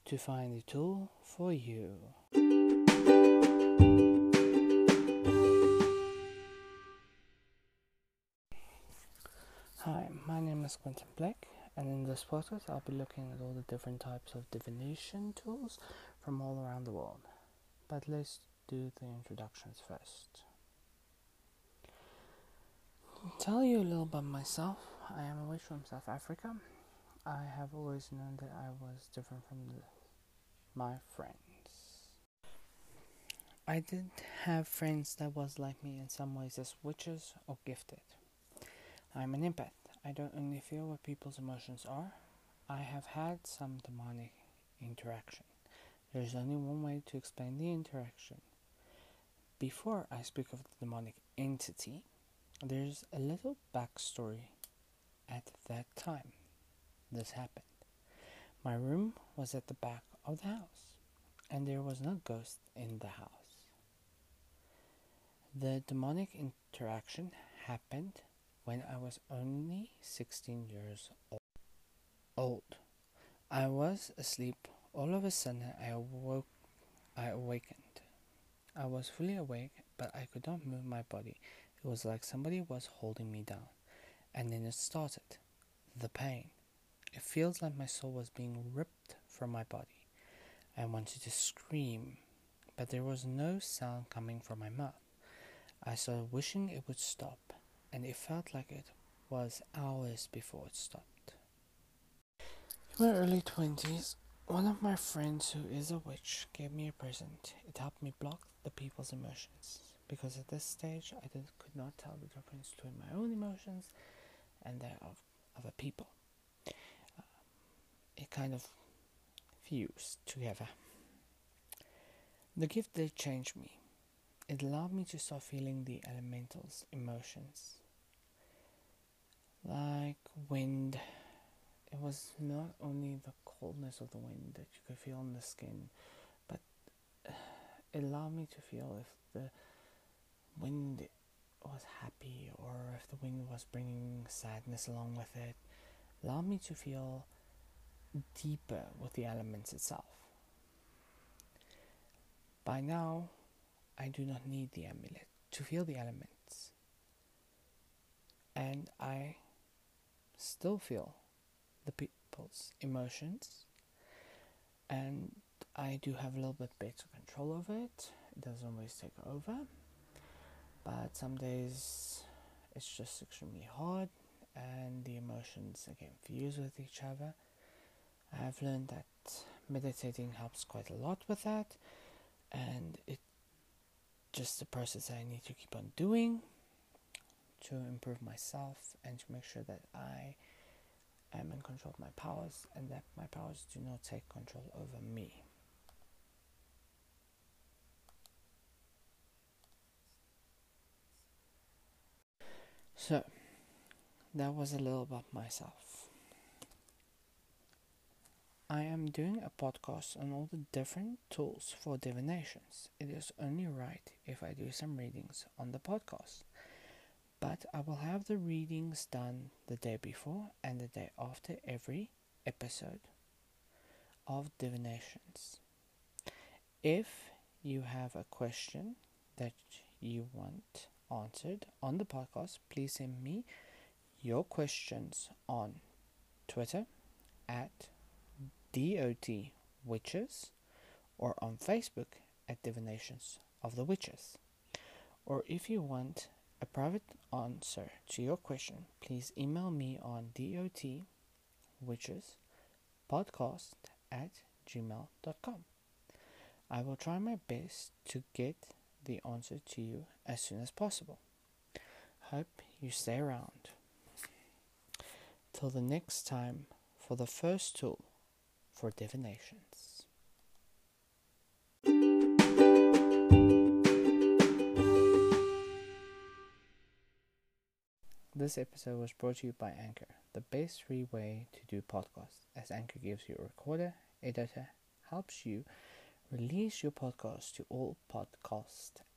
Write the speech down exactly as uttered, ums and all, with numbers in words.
to find a tool for you. Hi, my name is Quentin Black, and in this podcast I'll be looking at all the different types of divination tools from all around the world. But let's do the introductions first. Tell you a little about myself. I am a witch from South Africa. I have always known that I was different from the, my friends. I did have friends that was like me in some ways as witches or gifted. I'm an empath. I don't only feel what people's emotions are. I have had some demonic interaction. There's only one way to explain the interaction. Before I speak of the demonic entity, there's a little backstory at that time this happened. My room was at the back of the house, and there was no ghost in the house. The demonic interaction happened when I was only sixteen years old. I was asleep. All of a sudden, I awoke. I awakened. I was fully awake, but I could not move my body. It was like somebody was holding me down. And then it started. The pain. It feels like my soul was being ripped from my body. I wanted to scream, but there was no sound coming from my mouth. I started wishing it would stop, and it felt like it was hours before it stopped. In my early twenties, one of my friends who is a witch gave me a present. It helped me block the people's emotions, because at this stage I did, could not tell the difference between my own emotions and that of other people. Uh, it kind of fused together. The gift did change me. It allowed me to start feeling the elementals' emotions. Like wind. It was not only the coldness of the wind that you could feel on the skin, but it allowed me to feel if the wind was happy or if the wind was bringing sadness along with it. It allowed me to feel deeper with the elements itself. By now, I do not need the amulet to feel the elements. And I still feel the people's emotions. And I do have a little bit better control over it. It doesn't always take over. But some days it's just extremely hard and the emotions again fuse with each other. I have learned that meditating helps quite a lot with that, and it's just a process that I need to keep on doing to improve myself and to make sure that I am in control of my powers and that my powers do not take control over me. So, that was a little about myself. I am doing a podcast on all the different tools for divinations. It is only right if I do some readings on the podcast. But I will have the readings done the day before and the day after every episode of divinations. If you have a question that you want answered on the podcast, please send me your questions on Twitter at dot witches or on Facebook at Divinations of the Witches. Or if you want a private answer to your question, please email me on dotwitchespodcast at gmail dot com. I will try my best to get the answer to you as soon as possible. Hope you stay around. Till the next time for the first tool for divinations. This episode was brought to you by Anchor, the best free way to do podcasts, as Anchor gives you a recorder, editor, helps you release your podcast to all podcast